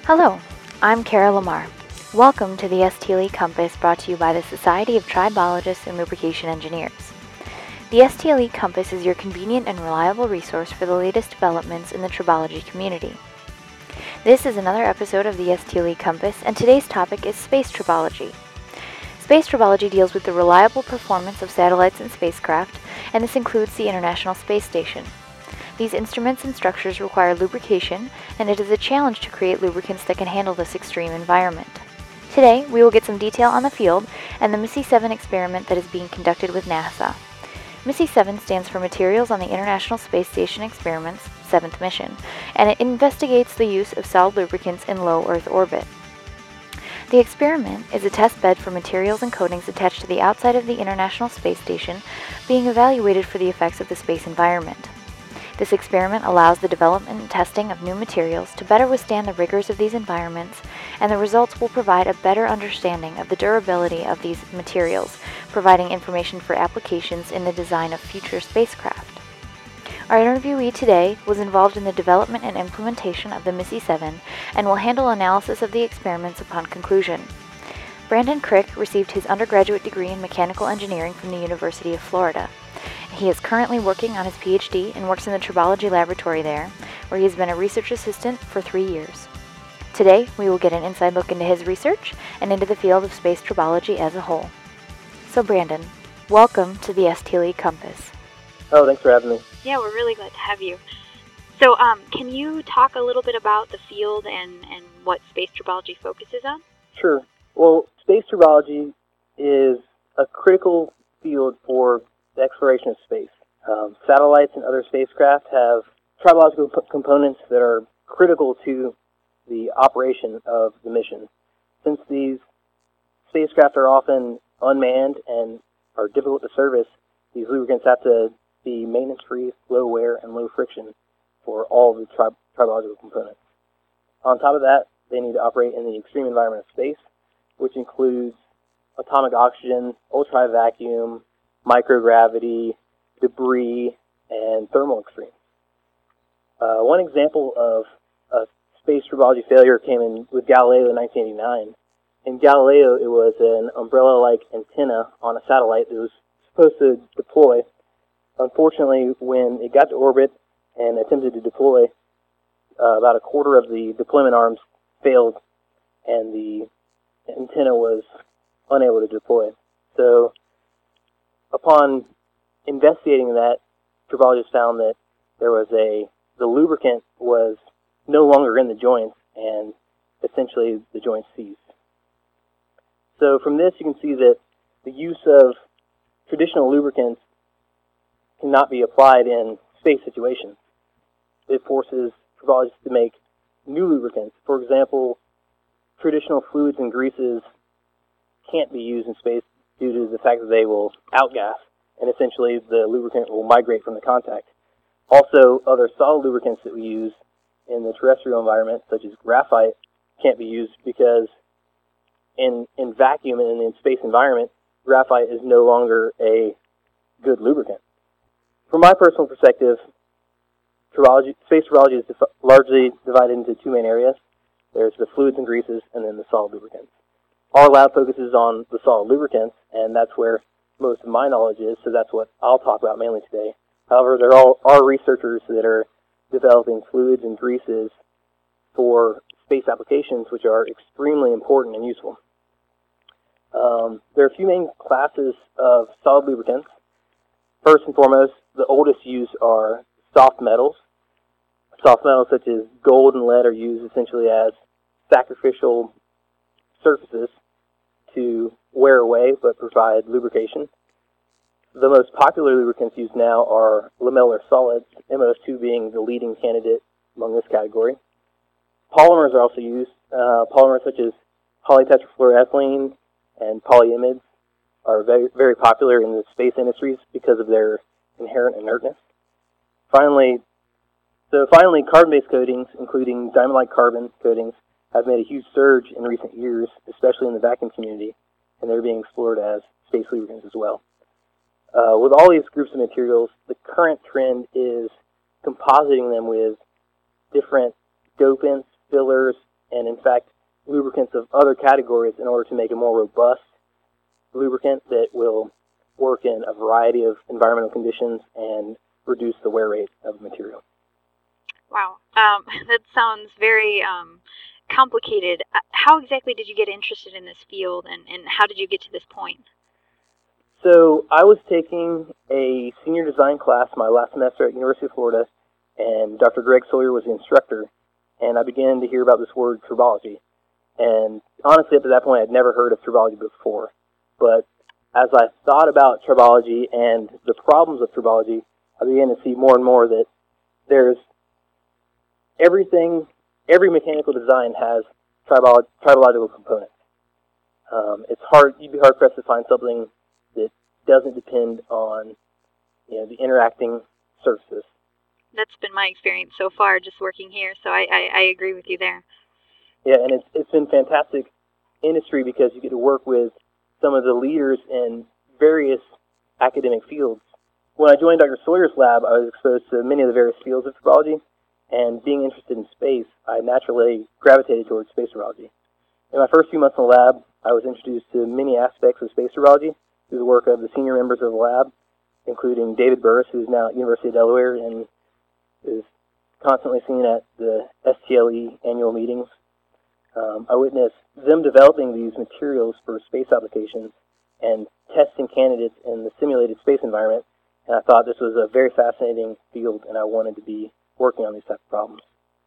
Hello, I'm Kara Lamar. Welcome to the STLE Compass brought to you by the Society of Tribologists and Lubrication Engineers. The STLE Compass is your convenient and reliable resource for the latest developments in the tribology community. This is another episode of the STLE Compass, and today's topic is space tribology. Space tribology deals with the reliable performance of satellites and spacecraft, and this includes the International Space Station. These instruments and structures require lubrication, and it is a challenge to create lubricants that can handle this extreme environment. Today, we will get some detail on the field and the MISSY 7 experiment that is being conducted with NASA. MISSY 7 stands for Materials on the International Space Station Experiment's 7th mission, and it investigates the use of solid lubricants in low Earth orbit. The experiment is a test bed for materials and coatings attached to the outside of the International Space Station being evaluated for the effects of the space environment. This experiment allows the development and testing of new materials to better withstand the rigors of these environments, and the results will provide a better understanding of the durability of these materials, providing information for applications in the design of future spacecraft. Our interviewee today was involved in the development and implementation of the MISSY 7 and will handle analysis of the experiments upon conclusion. Brandon Crick received his undergraduate degree in mechanical engineering from the University of Florida. He is currently working on his PhD and works in the tribology laboratory there, where he has been a research assistant for 3 years. Today, we will get an inside look into his research and into the field of space tribology as a whole. So Brandon, welcome to the STLE Compass. Oh, thanks for having me. Yeah, we're really glad to have you. So, can you talk a little bit about the field and what space tribology focuses on? Sure. Well, space tribology is a critical field for the exploration of space. Satellites and other spacecraft have tribological components that are critical to the operation of the mission. Since these spacecraft are often unmanned and are difficult to service, these lubricants have to be maintenance-free, low wear, and low friction for all of the tribological components. On top of that, they need to operate in the extreme environment of space, which includes atomic oxygen, ultra-high vacuum, microgravity, debris, and thermal extremes. One example of a space tribology failure came in with Galileo in 1989. In Galileo, it was an umbrella-like antenna on a satellite that was supposed to deploy. Unfortunately, when it got to orbit and attempted to deploy, about a quarter of the deployment arms failed, and the antenna was unable to deploy. So, upon investigating that, tribologists found that the lubricant was no longer in the joints, and essentially the joints seized. So from this, you can see that the use of traditional lubricants cannot be applied in space situations. It forces tribologists to make new lubricants. For example, traditional fluids and greases can't be used in space due to the fact that they will outgas, and essentially the lubricant will migrate from the contact. Also, other solid lubricants that we use in the terrestrial environment, such as graphite, can't be used because in vacuum and in space environment, graphite is no longer a good lubricant. From my personal perspective, space tribology is largely divided into two main areas. There's the fluids and greases, and then the solid lubricants. Our lab focuses on the solid lubricants, and that's where most of my knowledge is, so that's what I'll talk about mainly today. However, there are researchers that are developing fluids and greases for space applications, which are extremely important and useful. There are a few main classes of solid lubricants. First and foremost, the oldest used are soft metals. Soft metals such as gold and lead are used essentially as sacrificial surfaces to wear away but provide lubrication. The most popular lubricants used now are lamellar solids, MOS2 being the leading candidate among this category. Polymers are also used. Polymers such as polytetrafluoroethylene and polyimides are very, very popular in the space industries because of their inherent inertness. Finally, carbon-based coatings, including diamond-like carbon coatings, have made a huge surge in recent years, especially in the vacuum community, and they're being explored as space lubricants as well. With all these groups of materials, the current trend is compositing them with different dopants, fillers, and in fact, lubricants of other categories in order to make a more robust lubricant that will work in a variety of environmental conditions and reduce the wear rate of the material. Wow, that sounds very complicated. How exactly did you get interested in this field, and how did you get to this point? So I was taking a senior design class my last semester at University of Florida, and Dr. Greg Sawyer was the instructor, and I began to hear about this word tribology. And honestly, up to that point, I'd never heard of tribology before. But as I thought about tribology and the problems of tribology, I began to see more and more that there's every mechanical design has tribological components. You'd be hard pressed to find something that doesn't depend on, the interacting surfaces. That's been my experience so far, just working here. So I agree with you there. Yeah, and it's been fantastic industry because you get to work with some of the leaders in various academic fields. When I joined Dr. Sawyer's lab, I was exposed to many of the various fields of tribology, and being interested in space, I naturally gravitated towards space tribology. In my first few months in the lab, I was introduced to many aspects of space tribology through the work of the senior members of the lab, including David Burris, who's now at University of Delaware and is constantly seen at the STLE annual meetings. I witnessed them developing these materials for space applications and testing candidates in the simulated space environment, and I thought this was a very fascinating field, and I wanted to be working on these types of problems.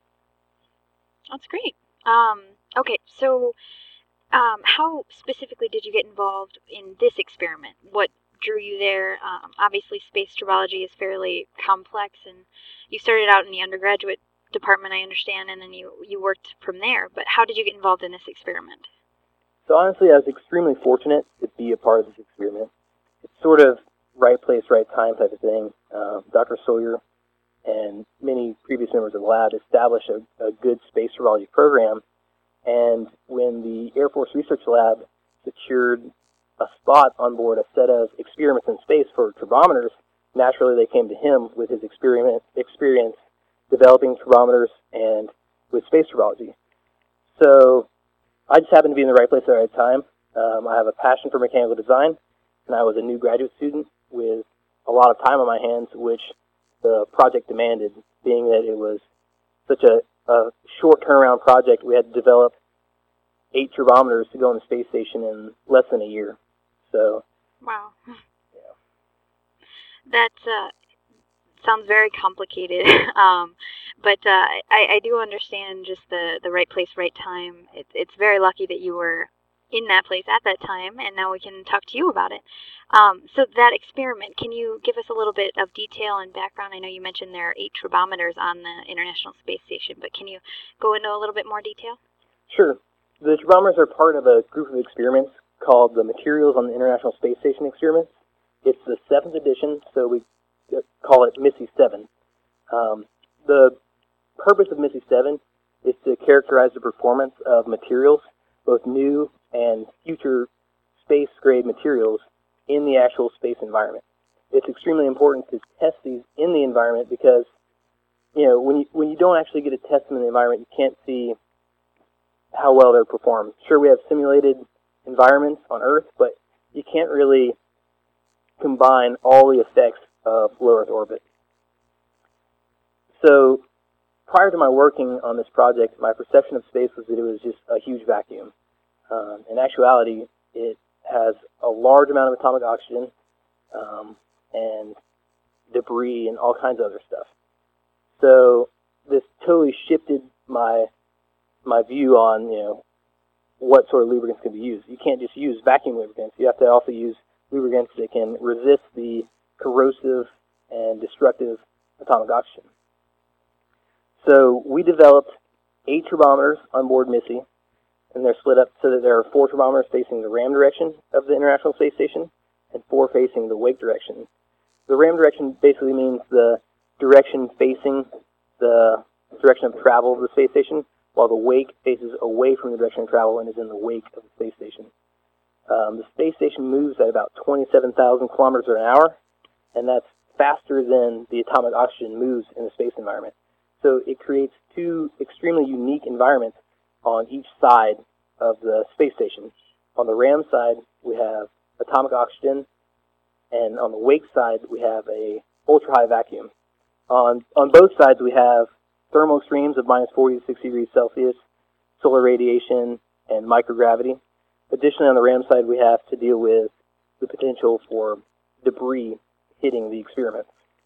That's great. Okay, so how specifically did you get involved in this experiment? What drew you there? Obviously, space tribology is fairly complex, and you started out in the undergraduate department, I understand, and then you worked from there. But how did you get involved in this experiment? So honestly, I was extremely fortunate to be a part of this experiment. It's sort of right place, right time type of thing. Dr. Sawyer and many previous members of the lab established a good space tribology program, and when the Air Force Research Lab secured a spot on board a set of experiments in space for tribometers, naturally they came to him with his experience developing tribometers and with space tribology. So I just happened to be in the right place at the right time. I have a passion for mechanical design, and I was a new graduate student with a lot of time on my hands, which the project demanded, being that it was such a short turnaround project. We had to develop 8 tribometers to go on the space station in less than a year. So, wow, yeah. That sounds very complicated. But I do understand just the right place, right time. It's very lucky that you were in that place at that time, and now we can talk to you about it. So that experiment, can you give us a little bit of detail and background? I know you mentioned there are 8 tribometers on the International Space Station, but can you go into a little bit more detail? Sure. The tribometers are part of a group of experiments called the Materials on the International Space Station experiments. It's the 7th edition, so we call it MISSY 7. The purpose of MISSY 7 is to characterize the performance of materials, both new and future space-grade materials, in the actual space environment. It's extremely important to test these in the environment because, when you don't actually get to test them in the environment, you can't see how well they're performed. Sure, we have simulated environments on Earth, but you can't really combine all the effects of low Earth orbit. So prior to my working on this project, my perception of space was that it was just a huge vacuum. In actuality, it has a large amount of atomic oxygen and debris and all kinds of other stuff. So this totally shifted my view on what sort of lubricants can be used. You can't just use vacuum lubricants. You have to also use lubricants that can resist the corrosive and destructive atomic oxygen. So we developed 8 tribometers on board MISSY, and they're split up so that there are 4 tribometers facing the ram direction of the International Space Station and 4 facing the wake direction. The ram direction basically means the direction facing the direction of travel of the space station, while the wake faces away from the direction of travel and is in the wake of the space station. The space station moves at about 27,000 kilometers an hour, and that's faster than the atomic oxygen moves in the space environment. So it creates 2 extremely unique environments on each side of the space station. On the RAM side, we have atomic oxygen, and on the wake side, we have a ultra-high vacuum. On both sides, we have thermal extremes of minus 40 to 60 degrees Celsius, solar radiation, and microgravity. Additionally, on the RAM side, we have to deal with the potential for debris hitting the experiments.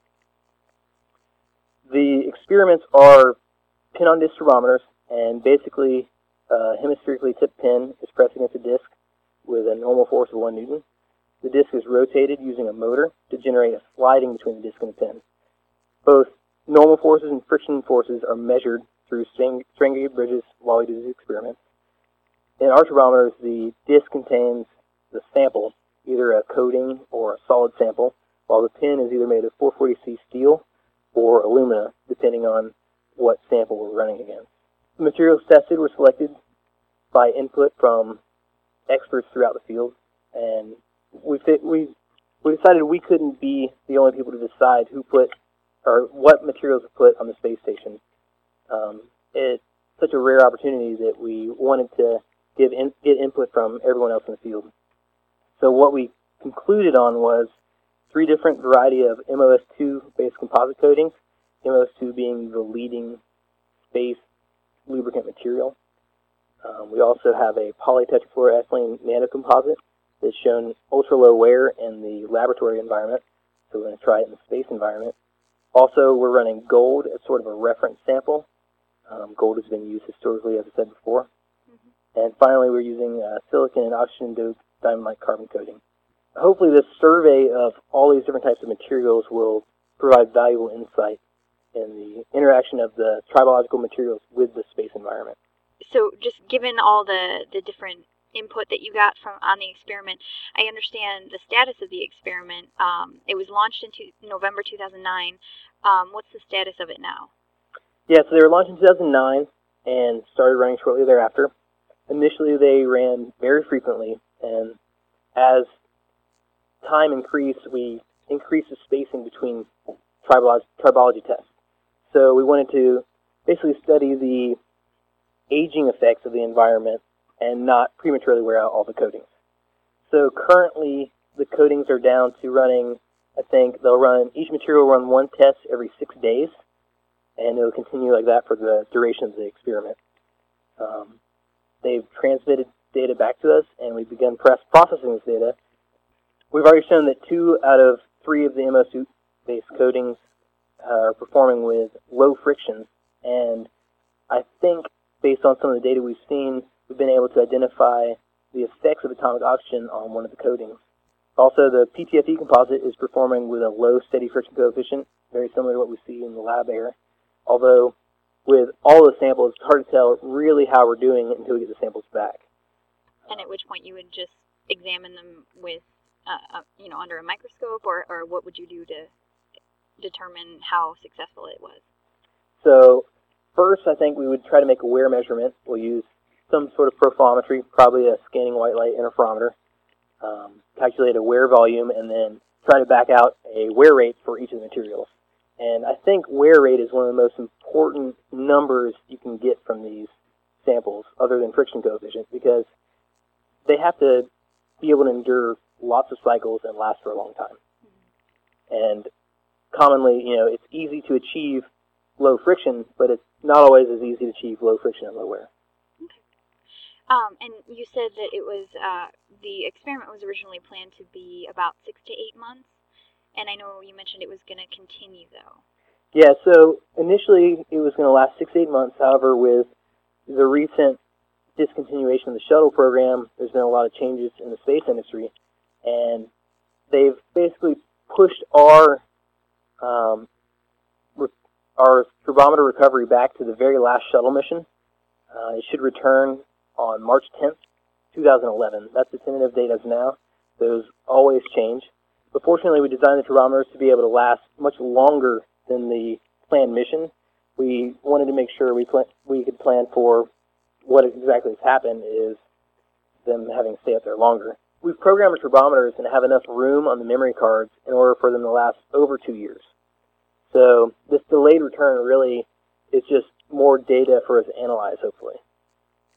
The experiments are pin-on-disc turbometers, and basically a hemispherically tipped pin is pressed against a disc with a normal force of 1 Newton. The disc is rotated using a motor to generate a sliding between the disc and the pin. Both normal forces and friction forces are measured through strain gauge bridges while we do these experiments. In our turbometers, the disc contains the sample, either a coating or a solid sample, while the pin is either made of 440C steel or alumina, depending on what sample we're running against. The materials tested were selected by input from experts throughout the field, and we decided we couldn't be the only people to decide who put or what materials were put on the space station. It's such a rare opportunity that we wanted to get input from everyone else in the field. So what we concluded on was 3 different variety of MOS2-based composite coatings, MOS2 being the leading space lubricant material. We also have a polytetrafluoroethylene nanocomposite that's shown ultra-low wear in the laboratory environment, so we're going to try it in the space environment. Also, we're running gold as sort of a reference sample. Gold has been used historically, as I said before. And finally, we're using silicon and oxygen-doped diamond-like carbon coating. Hopefully, this survey of all these different types of materials will provide valuable insight in the interaction of the tribological materials with the space environment. So just given all the different input that you got from on the experiment, I understand the status of the experiment. It was launched in November 2009. What's the status of it now? Yeah, so they were launched in 2009 and started running shortly thereafter. Initially, they ran very frequently, and as time increased, we increased the spacing between tribology tests. So we wanted to basically study the aging effects of the environment and not prematurely wear out all the coatings. So currently, the coatings are down to running, I think each material will run 1 test every 6 days, and it'll continue like that for the duration of the experiment. They've transmitted data back to us, and we've begun processing this data. We've already shown that 2 out of 3 of the MOS2-based coatings are performing with low friction, and I think based on some of the data we've seen, we've been able to identify the effects of atomic oxygen on one of the coatings. Also, the PTFE composite is performing with a low steady friction coefficient, very similar to what we see in the lab air. Although, with all the samples, it's hard to tell really how we're doing until we get the samples back. And at which point you would just examine them with, under a microscope, or what would you do to determine how successful it was? So, first, I think we would try to make a wear measurement. We'll use some sort of profilometry, probably a scanning white light interferometer, calculate a wear volume, and then try to back out a wear rate for each of the materials. And I think wear rate is one of the most important numbers you can get from these samples, other than friction coefficient, because they have to be able to endure lots of cycles and last for a long time. And commonly, it's easy to achieve low friction, but it's not always as easy to achieve low friction and low wear. And you said that it was the experiment was originally planned to be about 6 to 8 months, and I know you mentioned it was going to continue, though. Yeah, so initially it was going to last 6 to 8 months. However, with the recent discontinuation of the shuttle program, there's been a lot of changes in the space industry, and they've basically pushed our turbometer recovery back to the very last shuttle mission. It should return on March 10th, 2011. That's the tentative date as of now. Those always change. But fortunately, we designed the turbometers to be able to last much longer than the planned mission. We wanted to make sure we could plan for what exactly has happened is them having to stay up there longer. We've programmed the turbometers and have enough room on the memory cards in order for them to last over 2 years. So this delayed return really is just more data for us to analyze, hopefully.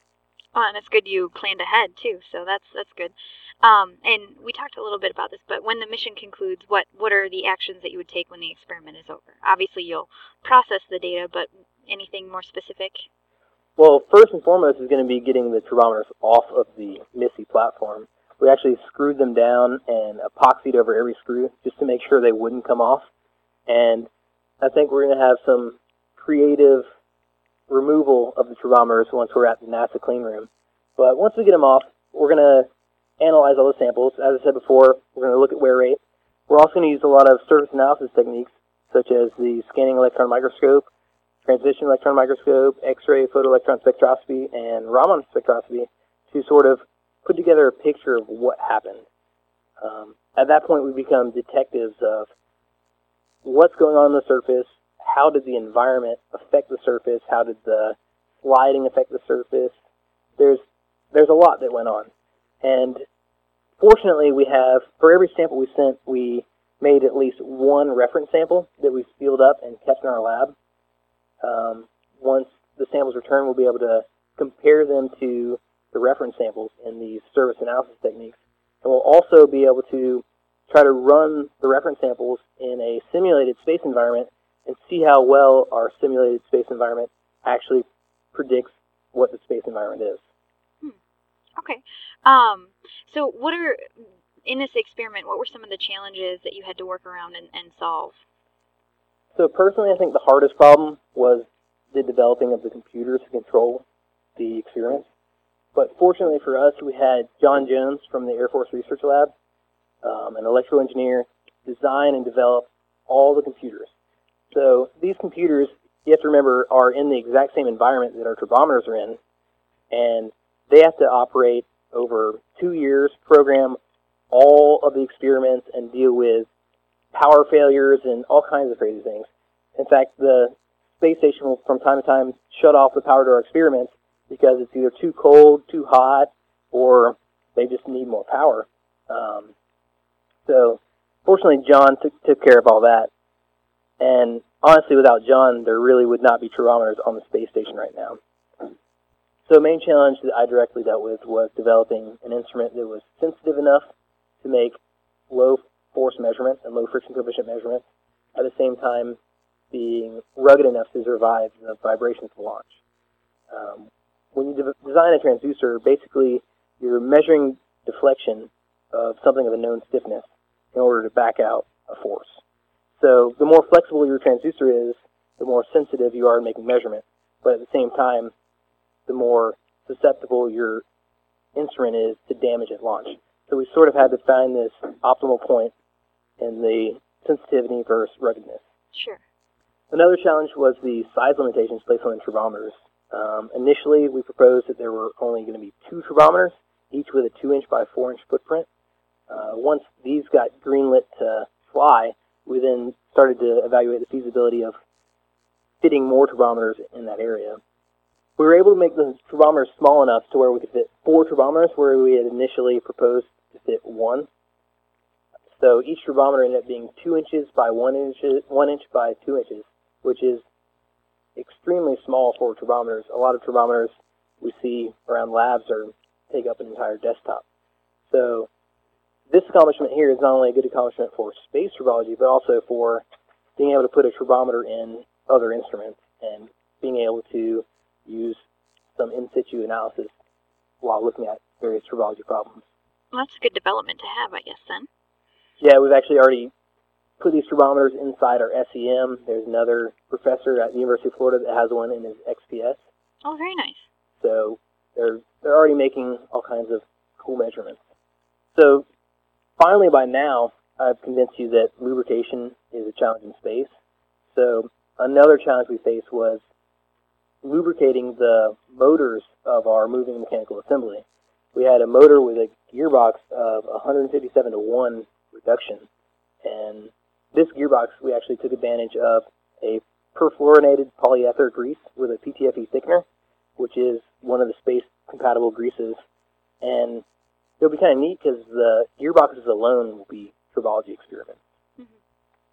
Well, and it's good you planned ahead too, so that's good. And we talked a little bit about this, but when the mission concludes, what are the actions that you would take when the experiment is over? Obviously, you'll process the data, but anything more specific? Well, first and foremost is going to be getting the turbometers off of the MISSE platform. We actually screwed them down and epoxied over every screw just to make sure they wouldn't come off. And I think we're going to have some creative removal of the turbometers once we're at the NASA clean room. But once we get them off, we're going to analyze all the samples. As I said before, we're going to look at wear rate. We're also going to use a lot of surface analysis techniques, such as the scanning electron microscope, transmission electron microscope, X-ray photoelectron spectroscopy, and Raman spectroscopy to sort of put together a picture of what happened. At that point, we become detectives of what's going on the surface, how did the environment affect the surface, how did the sliding affect the surface. There's a lot that went on. And fortunately, we have, for every sample we sent, we made at least one reference sample that we sealed up and kept in our lab. Once the samples return, we'll be able to compare them to the reference samples in these service analysis techniques. And we'll also be able to try to run the reference samples in a simulated space environment and see how well our simulated space environment actually predicts what the space environment is. Okay. So in this experiment, what were some of the challenges that you had to work around and solve? So personally, I think the hardest problem was the developing of the computers to control the experiments. But fortunately for us, we had John Jones from the Air Force Research Lab, an electrical engineer, design and develop all the computers. So these computers, you have to remember, are in the exact same environment that our turbometers are in, and they have to operate over 2 years, program all of the experiments, and deal with power failures and all kinds of crazy things. In fact, the space station will from time to time shut off the power to our experiments because it's either too cold, too hot, or they just need more power. So fortunately, John took care of all that. And honestly, without John, there really would not be turbometers on the space station right now. So the main challenge that I directly dealt with was developing an instrument that was sensitive enough to make low force measurements and low friction coefficient measurements, at the same time being rugged enough to survive the vibrations of launch. When you design a transducer, basically you're measuring deflection of something of a known stiffness in order to back out a force. So the more flexible your transducer is, the more sensitive you are in making measurements. But at the same time, the more susceptible your instrument is to damage at launch. So we sort of had to find this optimal point in the sensitivity versus ruggedness. Sure. Another challenge was the size limitations placed on the turbometers. Initially, we proposed that there were only going to be 2 turbometers, each with a 2-inch by 4-inch footprint. Once these got greenlit to fly, we then started to evaluate the feasibility of fitting more turbometers in that area. We were able to make the turbometers small enough to where we could fit 4 turbometers where we had initially proposed to fit 1. So each turbometer ended up being 2 inches by 1 inch by 2 inches, which is extremely small for turbometers. A lot of turbometers we see around labs take up an entire desktop. So this accomplishment here is not only a good accomplishment for space tribology, but also for being able to put a turbometer in other instruments and being able to use some in situ analysis while looking at various tribology problems. Well, that's a good development to have, I guess, then. Yeah, we've actually already put these turbometers inside our SEM. There's another professor at the University of Florida that has one in his XPS. Oh, very nice. So they're already making all kinds of cool measurements. So finally, by now, I've convinced you that lubrication is a challenge in space. So another challenge we faced was lubricating the motors of our moving mechanical assembly. We had a motor with a gearbox of 157 to 1 reduction. And this gearbox, we actually took advantage of a perfluorinated polyether grease with a PTFE thickener, which is one of the space-compatible greases. And it'll be kind of neat because the gearboxes alone will be tribology experiments. Mm-hmm.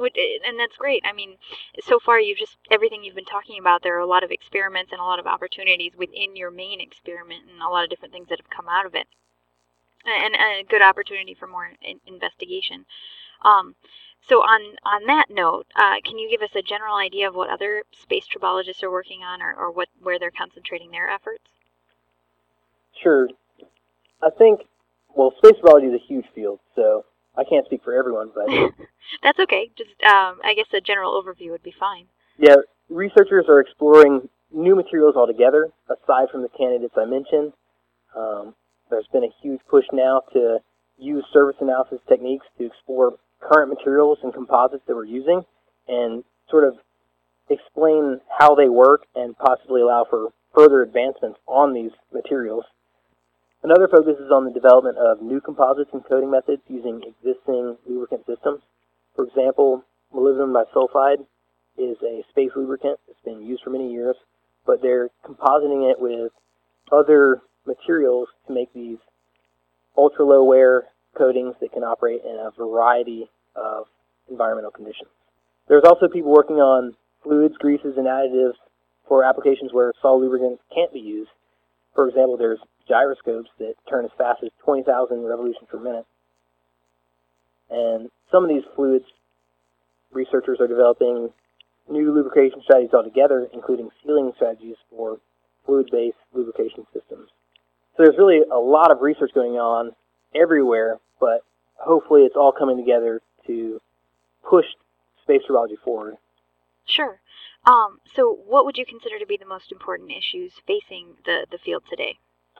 And that's great. I mean, so far everything you've been talking about, there are a lot of experiments and a lot of opportunities within your main experiment and a lot of different things that have come out of it. And a good opportunity for more investigation. So on that note, can you give us a general idea of what other space tribologists are working on, or where they're concentrating their efforts? Sure. I think, well, space tribology is a huge field, so I can't speak for everyone, but... That's okay. Just, I guess a general overview would be fine. Yeah, researchers are exploring new materials altogether, aside from the candidates I mentioned. There's been a huge push now to use surface analysis techniques to explore current materials and composites that we're using and sort of explain how they work and possibly allow for further advancements on these materials. Another focus is on the development of new composites and coating methods using existing lubricant systems. For example, molybdenum disulfide is a space lubricant that's been used for many years, but they're compositing it with other materials to make these ultra-low wear coatings that can operate in a variety of environmental conditions. There's also people working on fluids, greases, and additives for applications where solid lubricants can't be used. For example, there's gyroscopes that turn as fast as 20,000 revolutions per minute. And some of these fluids, researchers are developing new lubrication strategies altogether, including sealing strategies for fluid-based lubrication systems. So there's really a lot of research going on everywhere, but hopefully it's all coming together to push space tribology forward. Sure. So what would you consider to be the most important issues facing the field today?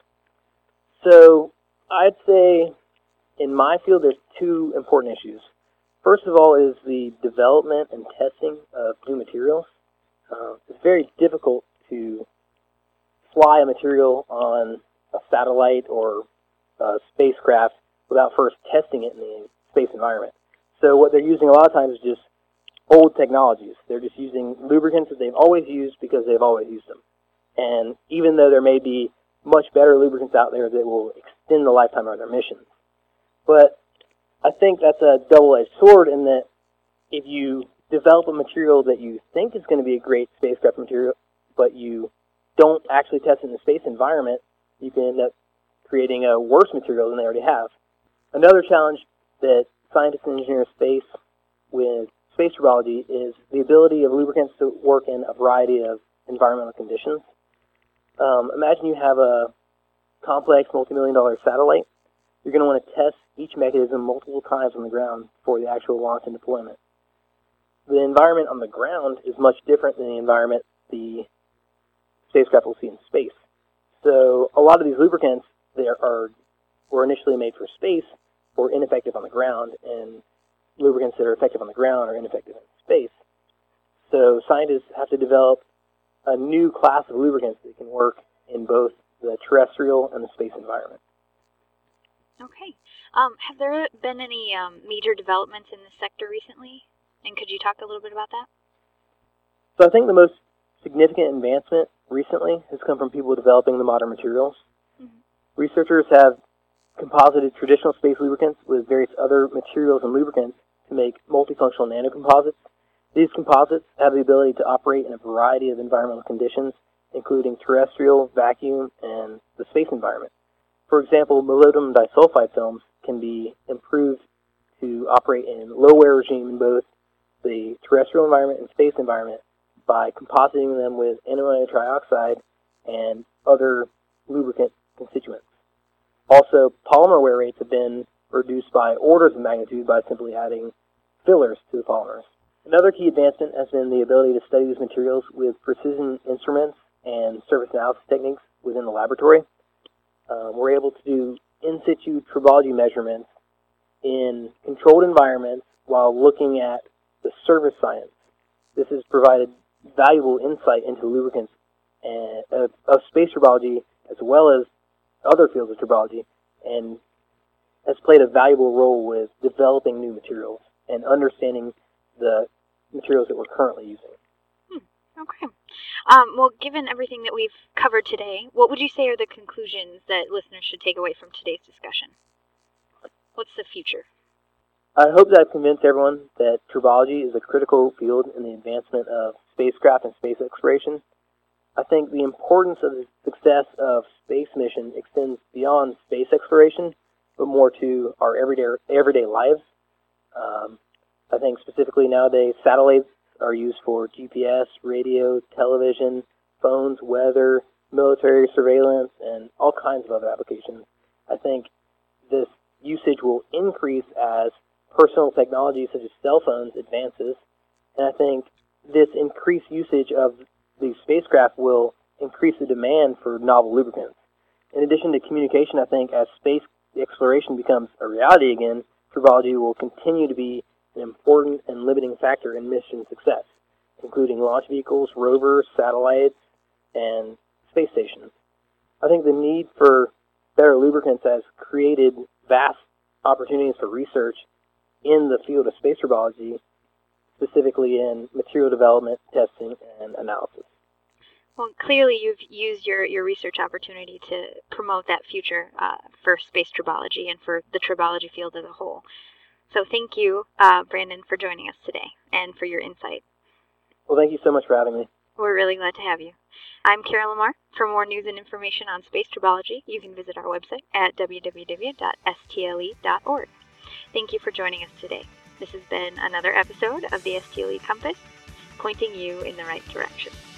So I'd say in my field there's two important issues. First of all is the development and testing of new materials. It's very difficult to fly a material on a satellite or a spacecraft without first testing it in the space environment. So what they're using a lot of times is just old technologies. They're just using lubricants that they've always used because they've always used them. And even though there may be much better lubricants out there that will extend the lifetime of their missions. But I think that's a double-edged sword in that if you develop a material that you think is going to be a great spacecraft material, but you don't actually test it in the space environment, you can end up creating a worse material than they already have. Another challenge that scientists and engineers face with space tribology is the ability of lubricants to work in a variety of environmental conditions. Imagine you have a complex multi-million-dollar satellite. You're going to want to test each mechanism multiple times on the ground before the actual launch and deployment. The environment on the ground is much different than the environment the spacecraft will see in space. So a lot of these lubricants were initially made for space or ineffective on the ground, and lubricants that are effective on the ground are ineffective in space. So scientists have to develop a new class of lubricants that can work in both the terrestrial and the space environment. Okay. Have there been any major developments in this sector recently? And could you talk a little bit about that? So I think the most significant advancement recently has come from people developing the modern materials. Mm-hmm. Researchers have composited traditional space lubricants with various other materials and lubricants to make multifunctional nanocomposites. These composites have the ability to operate in a variety of environmental conditions, including terrestrial, vacuum, and the space environment. For example, molybdenum disulfide films can be improved to operate in low-wear regime in both the terrestrial environment and space environment by compositing them with antimony trioxide and other lubricant constituents. Also, polymer wear rates have been reduced by orders of magnitude by simply adding fillers to the polymers. Another key advancement has been the ability to study these materials with precision instruments and surface analysis techniques within the laboratory. We're able to do in situ tribology measurements in controlled environments while looking at the surface science. This has provided valuable insight into lubricants of space tribology as well as other fields of tribology, and has played a valuable role with developing new materials and understanding the materials that we're currently using. Okay. Well, given everything that we've covered today, what would you say are the conclusions that listeners should take away from today's discussion? What's the future? I hope that I've convinced everyone that tribology is a critical field in the advancement of spacecraft and space exploration. I think the importance of the success of space mission extends beyond space exploration, but more to our everyday lives. I think specifically nowadays, satellites are used for GPS, radio, television, phones, weather, military surveillance, and all kinds of other applications. I think this usage will increase as personal technology such as cell phones advances, and I think this increased usage of these spacecraft will increase the demand for novel lubricants. In addition to communication, I think as space exploration becomes a reality again, tribology will continue to be an important and limiting factor in mission success, including launch vehicles, rovers, satellites, and space stations. I think the need for better lubricants has created vast opportunities for research in the field of space tribology, specifically in material development, testing, and analysis. Well, clearly you've used your research opportunity to promote that future for space tribology and for the tribology field as a whole. So thank you, Brandon, for joining us today and for your insight. Well, thank you so much for having me. We're really glad to have you. I'm Kara Lamar. For more news and information on space tribology, you can visit our website at www.stle.org. Thank you for joining us today. This has been another episode of the STLE Compass, pointing you in the right direction.